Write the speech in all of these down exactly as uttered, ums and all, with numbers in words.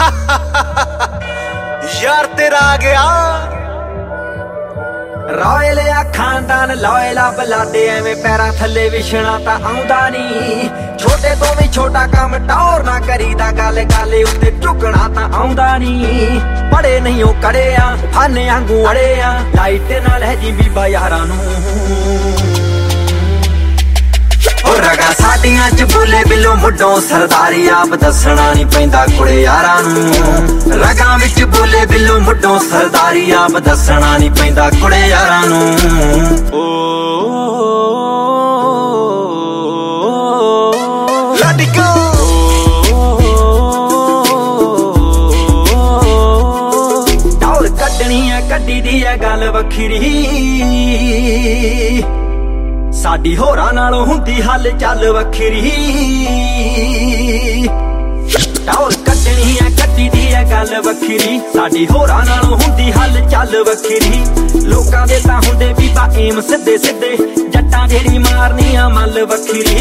यार तेरा आ गया रॉयल आ खानदान लॉयल आ बलाडे एवें पैरां थल्ले विछना तां आउंदा नहीं। छोटे तो भी छोटा काम टौर ना करीदा गल गल उत्ते झुकना तां आउंदा नहीं। पड़े नहीं ओ कड़े आ फाने आंगू अड़े आ लाइट नाल है जी बीबा यारां नूं। रगा साडियां च बोले बिलो मुड्डों सरदारी आप दसना नहीं पैंदा कुड़े यारां नूं। रगां विच बोले बिलो मुड्डों सरदारी आप दसना नहीं पैंदा कुड़े यारां नूं। Let it go टौर कड्डनी है कड्डी दी है गल वखरी साडी होरां नालों हुंदी हल चल वखरी। टौर कड्डनी है कड्डी दी है गल वखरी साडी होरां नालों हुंदी हल चल वखरी। लोकां दे तां हुंदे बीबा एम सिद्धे सिद्धे जट्टां जेड़ी मारनी आ मल वखरी।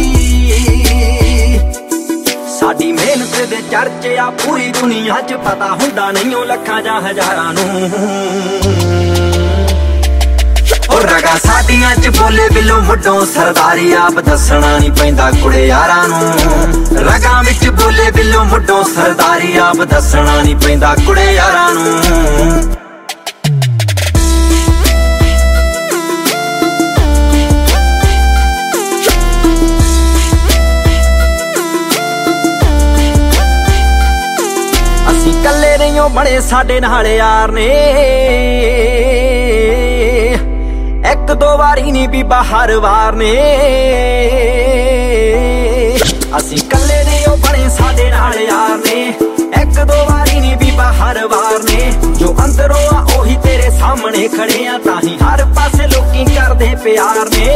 साडी मेहनत दे चर्चे आ पूरी दुनिया च पता हुंदा नहीं ओ लखां जां हजारां नूं। रगा साडियां च बोले बिलो मुड्डों सरदारी आप दसना नहीं पैंदा कुड़े यारां नूं। रगां विच बोले बिलो मुड्डों सरदारी आप दसना नहीं पैंदा कुड़े यारां नूं। असीं कल्ले नहीं बने साडे नाल यार ने एक दो वारी नी बीबा हर वार ने। असीं कल्ले नहीं ओ बने साडे नाल यार ने एक दो वारी नी बीबा हर वार ने। जो अंदरों आ ओही तेरे सामने खड़े आ ताही हर पासे लोकी करदे प्यार ने।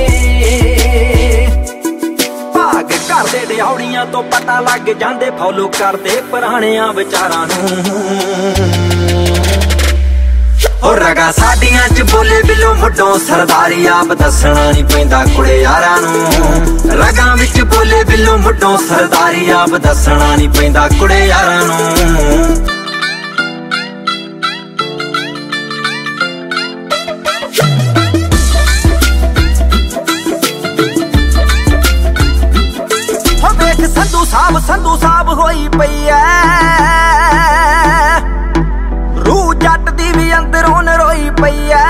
भाग करदे डियावड़ियां तो पता लग जांदे फॉलो करदे पुराणियां विचारां नूं। रगा साडियां च बोले बिलो मुड्डों सरदारी आप दसना नहीं पैंदा कुड़े यारां नूं। रगां विच बोले बिलो मुड्डों सरदारी आप दसना नहीं पैंदा कुड़े यारां नूं। हो देख संधू साहब संधू साहब होई पई ऐ रूह जट दी भी अंदरों नरोई पई ऐ।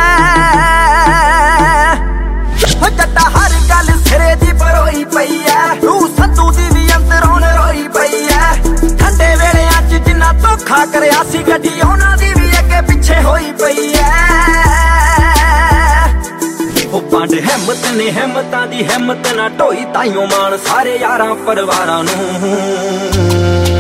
जट्टा हर गल सिरे दी परोई पई ऐ रूह संधू दी भी अंदरों नरोई पई ऐ। ठंडे वेलियां च जिन्ना धोखा करिया सी गड्डी उन्हां दी भी अगे पिछे होई पई ऐ। ओ पंड हिम्मत ने हिम्मतां दी हिम्मत ना ढोई ताइयों मान सारे यारां परिवारां नूं।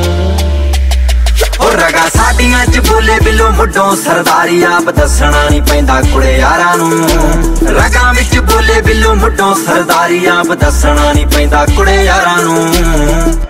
रगा साडियां च बोले बिलो मुड्डों सरदारी आप दसना नहीं पैंदा कुड़े यारां नूं। रगां विच बोले बिलो मुड्डों सरदारी आप दसना नहीं पैंदा कुड़े यारां नूं।